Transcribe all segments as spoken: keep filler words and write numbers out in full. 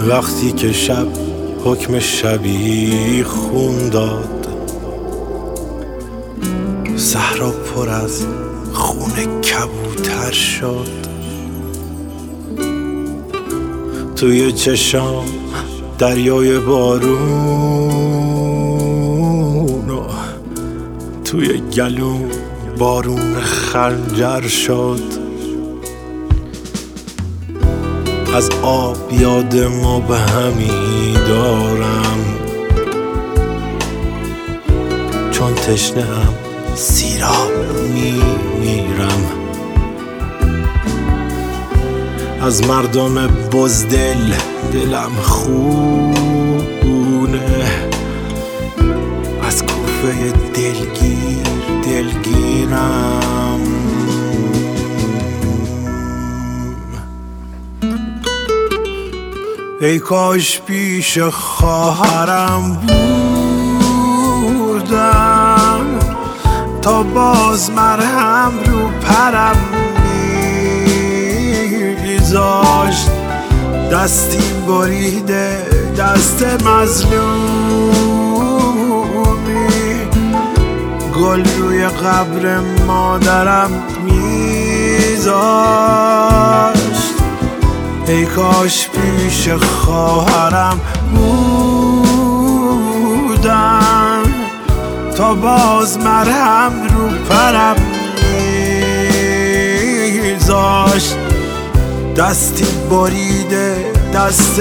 وقتی که شب حکم شبی خون داد، صحرا پر از خون کبوتر شد. توی چشام دریای بارون و توی گلوم بارون خنجر شد. از آب یاد مبهمی دارم، چون تشنه‌ام سیراب میمیرم. از مردم بزدل دلم خونه، از کوفه دلگیر دلگیرم. ای کاش پیش خواهرم بودم، تا باز مرهم رو پرم میذاشت. دستی بریده دست مظلومی، گل روی قبر مادرم میذاشت. ای کاش پیش خواهرم بودم، تا باز مرهم رو پرم میذاشت. دستی بریده دست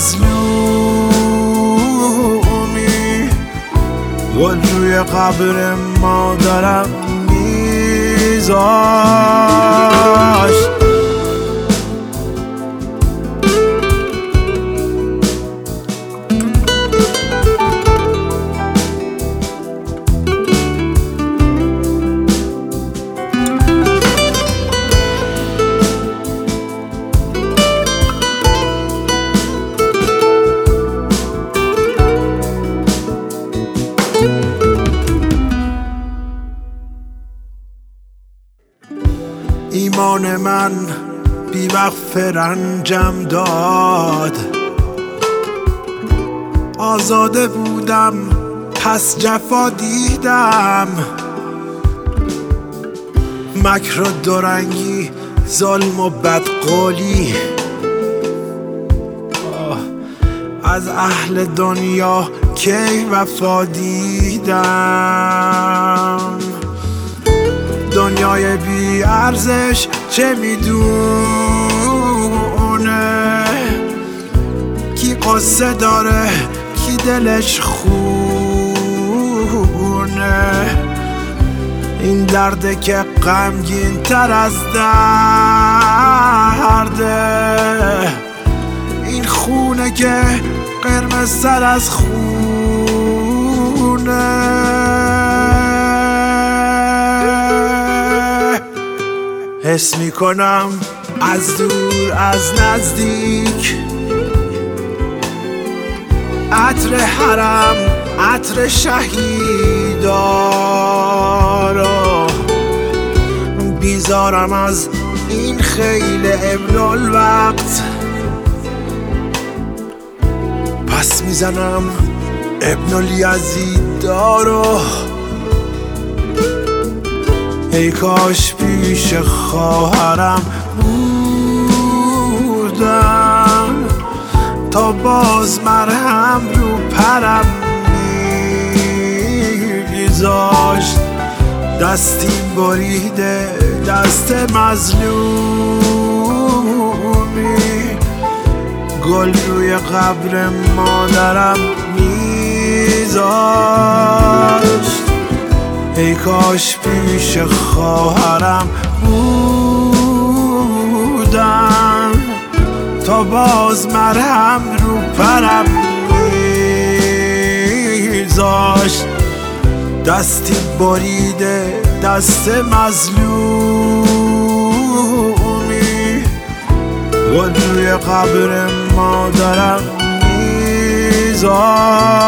مظلومی، گل روی قبر مادرم میذاشت. ایمان من بی وقف رنجم داد، آزاده بودم پس جفا دیدم. مکر و دورنگی، ظلم و بدقولی، از اهل دنیا کی وفا دیدم. دنیای بی ارزش چه میدونه، کی قصه داره کی دلش خونه. این درده که غمگین تر از درده، این خونه که قرمز تر از خونه. حس میکنم از دور از نزدیک، عطر حرم عطر شهیدارا. بیزارم از این خیل ابن الوقت، پس میزنم ابن الیزیدارو. ای کاش پیش خواهرم بودم، تا باز مرهم رو پرم میذاشت. دستی بریده دست مظلومی، گل روی قبر مادرم میذاشت. ای کاش پیش خواهرم بودم، تا باز مرهم رو پرم میذاشت. دستی بریده دست مظلومی، گل روی قبر مادرم میذاشت.